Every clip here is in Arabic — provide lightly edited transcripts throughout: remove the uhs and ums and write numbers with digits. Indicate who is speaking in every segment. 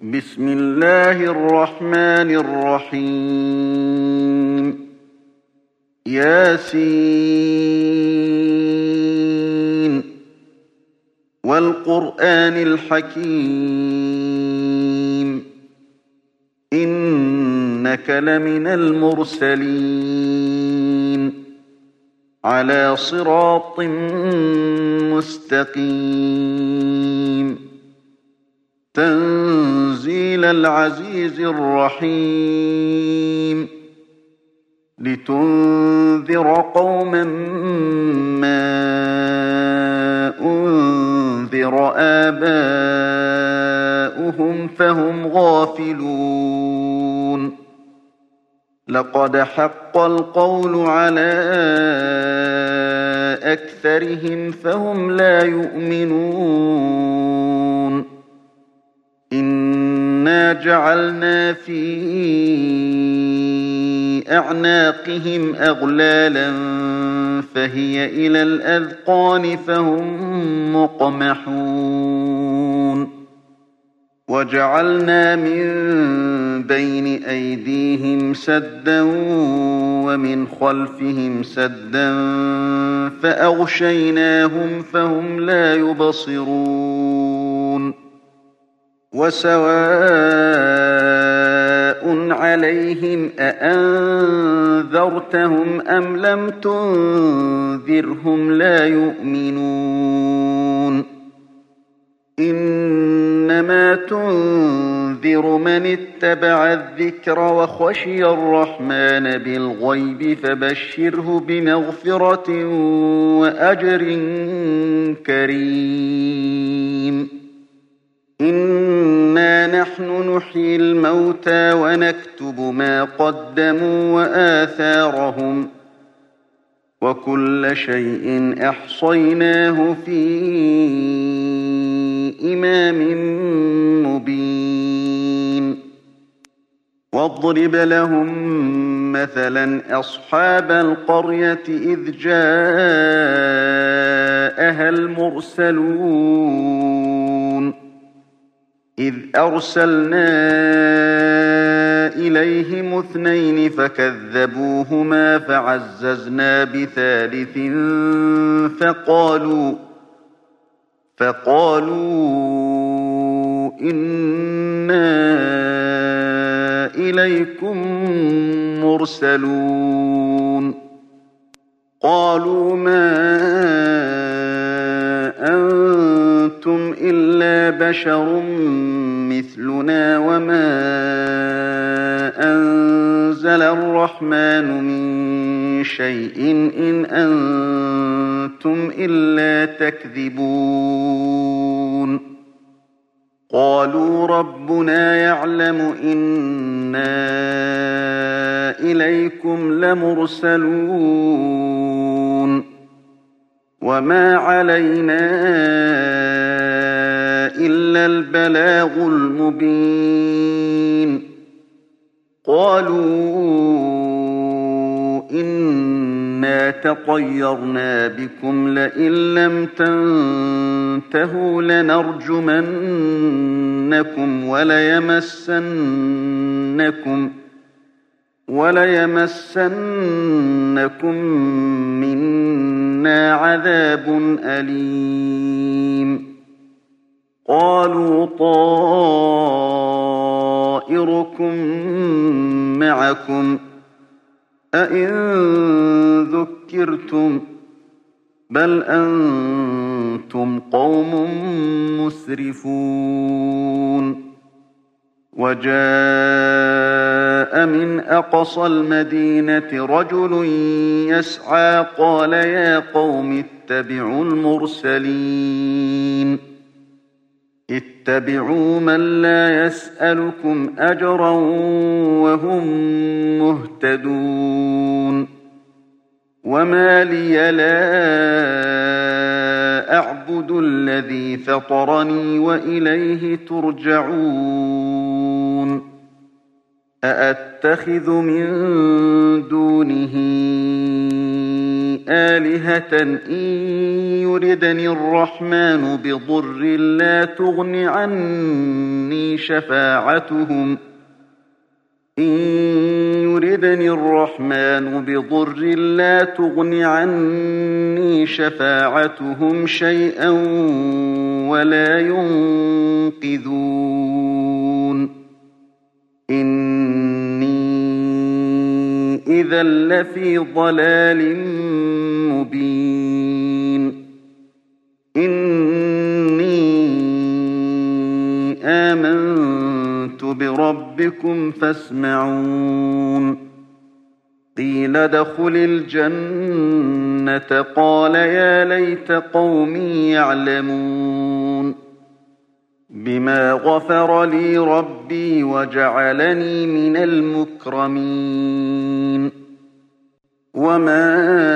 Speaker 1: بسم الله الرحمن الرحيم ياسين والقرآن الحكيم إنك لمن المرسلين على صراط مستقيم تنزيل العزيز الرحيم لتنذر قوما ما أنذر آباؤهم فهم غافلون لقد حق القول على أكثرهم فهم لا يؤمنون إنا جعلنا في أعناقهم أغلالا فهي إلى الأذقان فهم مقمحون وجعلنا من بين أيديهم سدا ومن خلفهم سدا فأغشيناهم فهم لا يبصرون وسواء عليهم أأنذرتهم أم لم تنذرهم لا يؤمنون إنما تنذر من اتبع الذكر وخشي الرحمن بالغيب فبشره بمغفرة وأجر كريم إنا نحن نحيي الموتى ونكتب ما قدموا وآثارهم وكل شيء أحصيناه في إمام مبين واضرب لهم مثلا أصحاب القرية إذ جاءها المرسلون إذ أرسلنا إليهم اثنين فكذبوهما فعززنا بثالث فقالوا إنا إليكم مرسلون قالوا ما أنتم إلا بشر مثلنا وما أنزل الرحمن من شيء إن أنتم إلا تكذبون قالوا ربنا يعلم إنا إليكم لمرسلون وما علينا إلا البلاغ المبين قالوا إنا تطيرنا بكم لئن لم تنتهوا لنرجمنكم وليمسنكم منا عذاب أليم قالوا طائركم معكم أئن ذكرتم بل أنتم قوم مسرفون وجاء من أقصى المدينة رجل يسعى قال يا قوم اتبعوا المرسلين اتبعوا من لا يسألكم أجرا وهم مهتدون وما لي لا أعبد الذي فطرني وإليه ترجعون أأتخذ من دونه آلهة إن يردني الرحمن بضر لا تغن عني شفاعتهم شيئا ولا ينقذون إني إذا لفي ضلال مبين إني آمنت بربكم فاسمعون قيل ادخل الجنة قال يا ليت قومي يعلمون بما غفر لي ربي وجعلني من المكرمين وما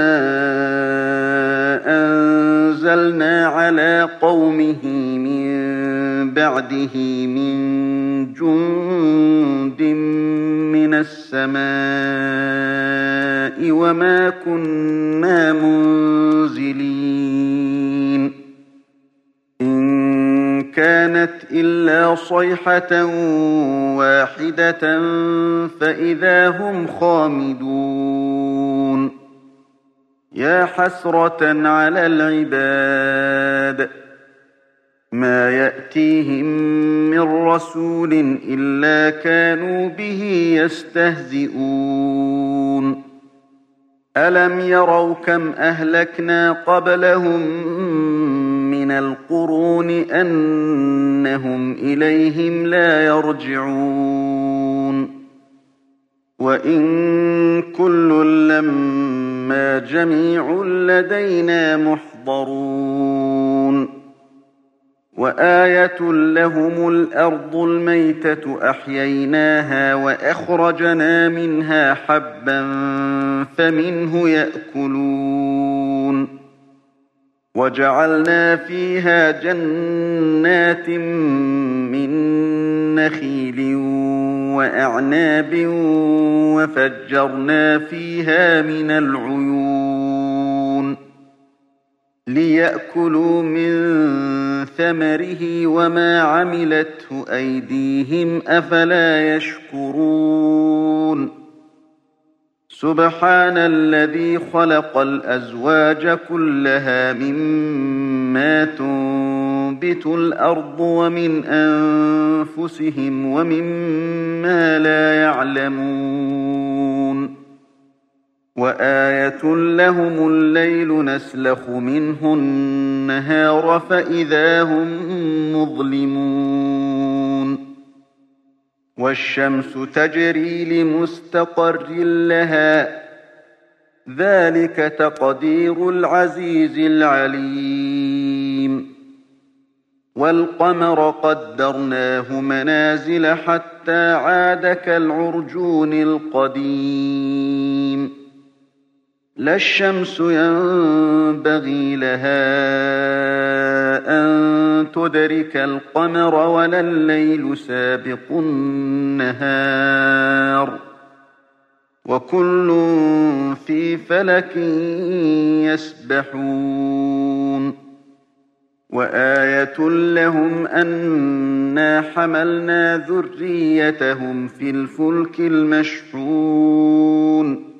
Speaker 1: أنزلنا على قومه من بعده من جند من السماء وما كنا منزلين إن كانت إلا صيحة واحدة فإذا هم خامدون يا حسرة على العباد ما يأتيهم من رسول إلا كانوا به يستهزئون ألم يروا كم أهلكنا قبلهم من القرون أنهم إليهم لا يرجعون وإن كل لما جميع لدينا محضرون وآية لهم الأرض الميتة أحييناها وأخرجنا منها حبا فمنه يأكلون وجعلنا فيها جنات من نخيل وأعناب وفجرنا فيها من العيون ليأكلوا من ثمره وما عملته أيديهم أفلا يشكرون سبحان الذي خلق الأزواج كلها مما تنبت الأرض ومن أنفسهم ومما لا يعلمون وآية لهم الليل نسلخ منه النهار فإذا هم مظلمون والشمس تجري لمستقر لها ذلك تقدير العزيز العليم والقمر قدرناه منازل حتى عاد كالعرجون القديم لا الشمس ينبغي لها أن تدرك القمر ولا الليل سابق النهار وكل في فلك يسبحون وآية لهم أنا حملنا ذريتهم في الفلك المشحون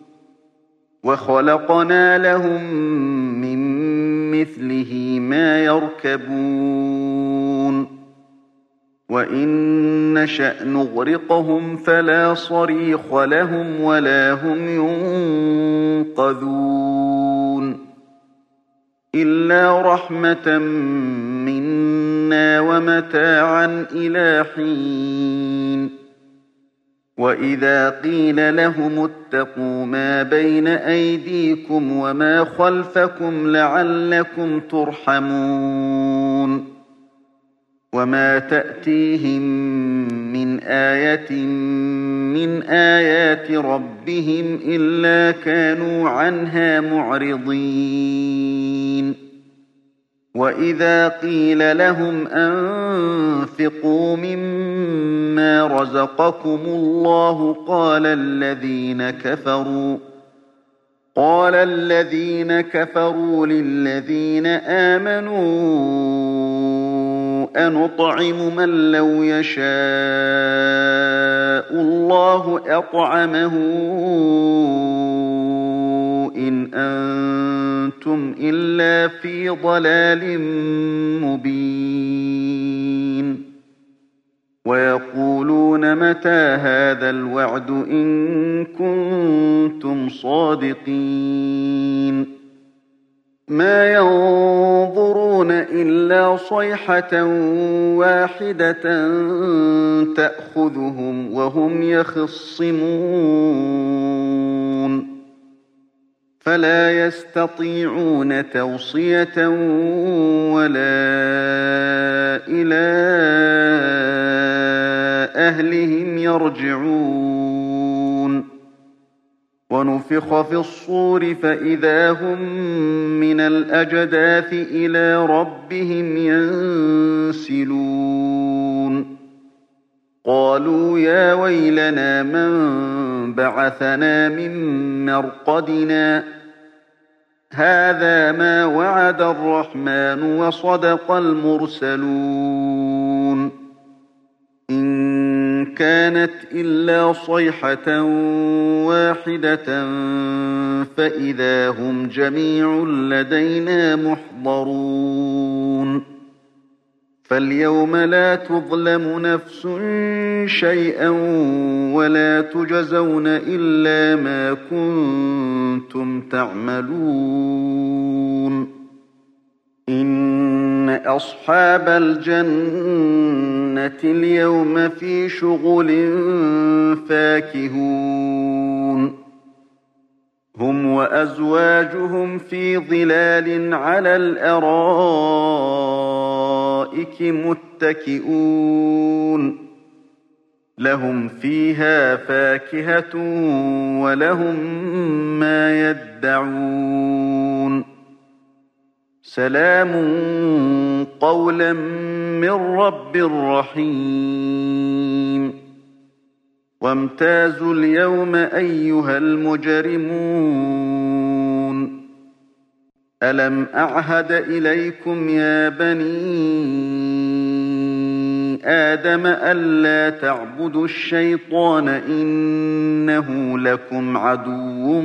Speaker 1: وخلقنا لهم من مثله ما يركبون وإن نشأ نغرقهم فلا صريخ لهم ولا هم ينقذون إلا رحمة منا ومتاعا إلى حين وإذا قيل لهم اتقوا ما بين أيديكم وما خلفكم لعلكم ترحمون وما تأتيهم من آية من آيات ربهم إلا كانوا عنها معرضين وإذا قيل لهم أنفقوا مما رزقكم الله قال الذين كفروا للذين آمنوا أنطعم من لو يشاء الله أطعمه إن أنتم إلا في ضلال مبين ويقولون متى هذا الوعد إن كنتم صادقين ما ينظرون إلا صيحة واحدة تأخذهم وهم يخصمون فلا يستطيعون توصية ولا إلى أهلهم يرجعون ونفخ في الصور فإذا هم من الأجداث إلى ربهم ينسلون قالوا يا ويلنا من بعثنا من مرقدنا هذا ما وعد الرحمن وصدق المرسلون إن كانت إلا صيحة واحدة فإذا هم جميع لدينا محضرون فاليوم لا تظلم نفس شيئا ولا تجزون إلا ما كنتم تعملون إن أصحاب الجنة اليوم في شغل فاكهون هم وأزواجهم في ظلال على الأرائك متكئون لهم فيها فاكهة ولهم ما يدعون سلام قولا من رب رحيم وامتازوا اليوم أيها المجرمون ألم أعهد إليكم يا بني آدم ألا تعبدوا الشيطان إنه لكم عدو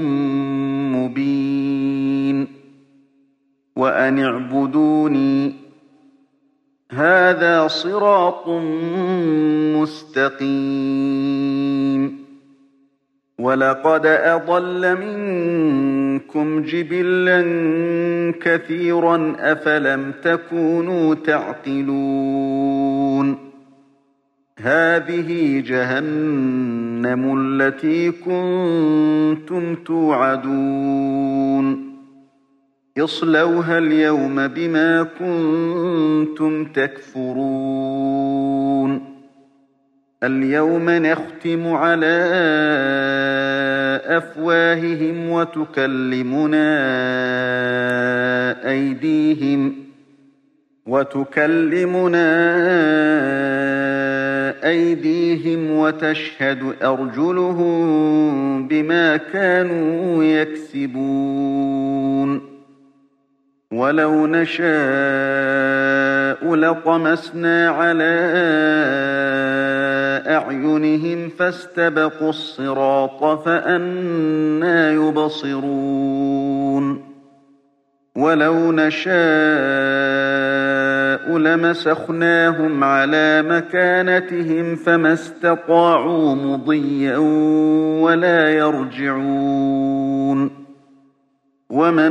Speaker 1: مبين وأن اعبدوني هذا صراط مستقيم ولقد أضل منكم جبلا كثيرا أفلم تكونوا تعقلون هذه جهنم التي كنتم توعدون اصلوها اليوم بما كنتم تكفرون اليوم نختم على أفواههم وتكلمنا أيديهم وتشهد أرجلهم بما كانوا يكسبون ولو نشاء لطمسنا على أعينهم فاستبقوا الصراط فأنى يبصرون ولو نشاء لمسخناهم على مكانتهم فما استطاعوا مضيا ولا يرجعون ومن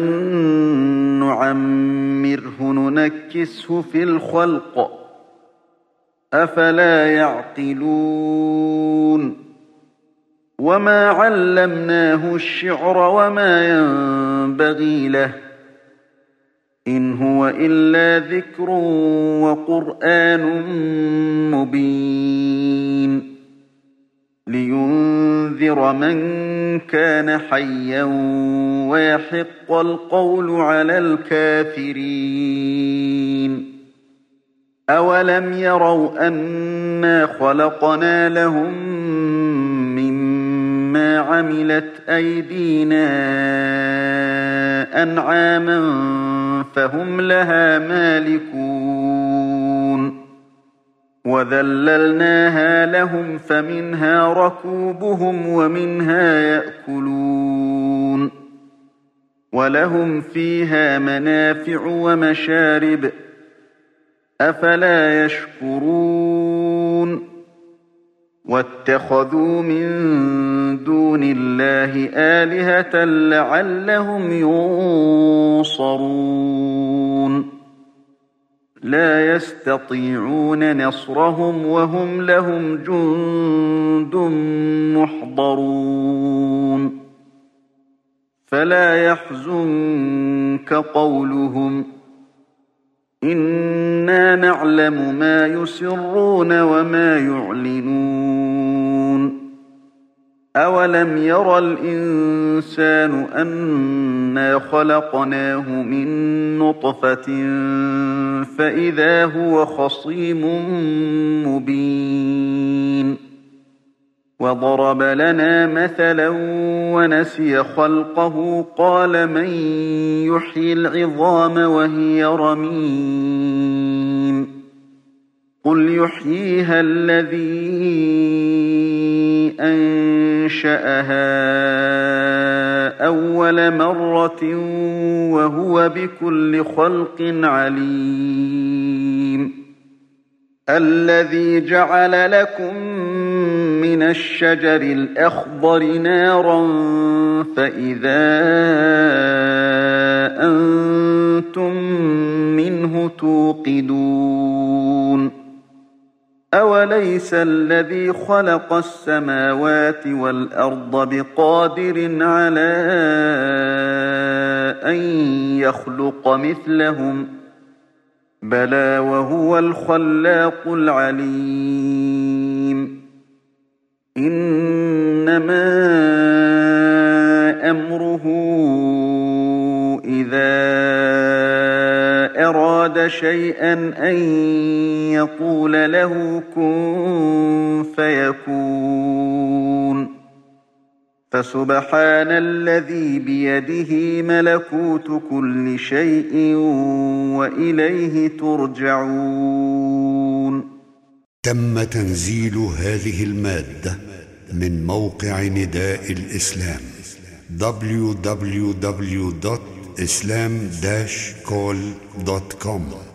Speaker 1: نعمره ننكسه في الخلق أفلا يعقلون وما علمناه الشعر وما ينبغي له إن هو إلا ذكر وقرآن مبين لينذر من كان حيا ويحق القول على الكافرين أولم يروا أنا خلقنا لهم ما عملت أيدينا أنعاما فهم لها مالكون وذللناها لهم فمنها ركوبهم ومنها يأكلون ولهم فيها منافع ومشارب أفلا يشكرون واتخذوا من دون الله آلهة لعلهم ينصرون لا يستطيعون نصرهم وهم لهم جند محضرون فلا يحزنك قولهم إنا نعلم ما يسرون وما يعلنون أولم ير الإنسان أنا خلقناه من نطفة فإذا هو خصيم مبين وضرب لنا مثلا ونسي خلقه قال من يحيي العظام وهي رميم قل يحييها الذي أنشأها أول مرة وهو بكل خلق عليم الذي جعل لكم من الشجر الأخضر نارا فإذا أنتم منه توقدون أوليس الذي خلق السماوات والأرض بقادر على أن يخلق مثلهم بلى وهو الخلاق العليم إنما أمره إذا أراد شيئا أن يقول له كن فيكون فسبحان الذي بيده ملكوت كل شيء وإليه ترجعون.
Speaker 2: تم تنزيل هذه المادة من موقع نداء الإسلام www.islam-call.com